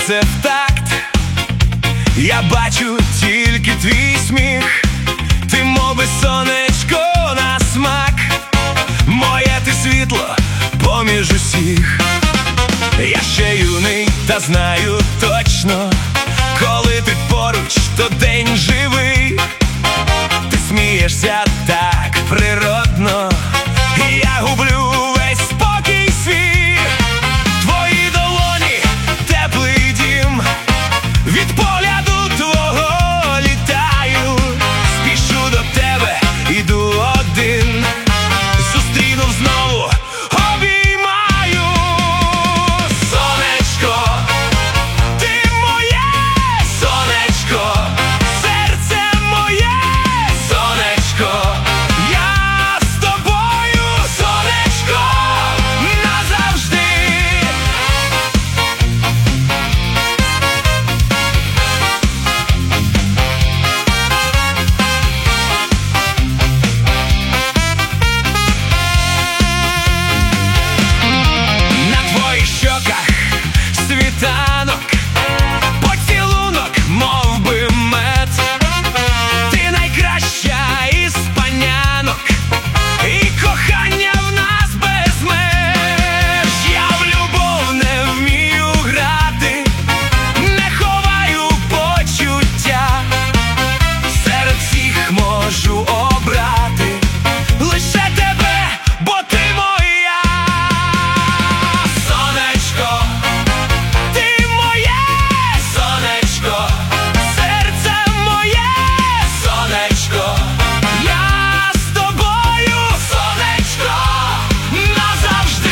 серце в такт, я бачу тільки твій сміх. Ти мов би сонечко на смак, моє ти світло поміж усіх. Я ще юний, та знаю точно, коли ти поруч, то день живий. Ти смієшся так природно, і я гублю весь спокій свій. Твої долоні — теплий дім, від погляду твого літаю. Спішу до тебе, іду один, зустрінув знову, обіймаю. Сонечко, ти моє сонечко, серце моє сонечко, я з тобою, сонечко, назавжди. На твоїх щоках світанок, поцілунок, мов би мед. Ти найкраща із панянок, і кохання в нас без меж. Я в любов не вмію грати, не ховаю почуття. Серед всіх можу обрати лише тебе, бо ти моя. Сонечко, ти моє сонечко, серце моє сонечко, я з тобою, сонечко, назавжди.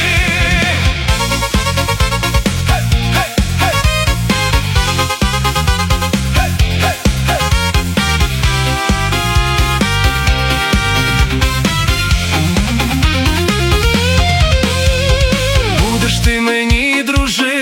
Будеш ти мені дружити,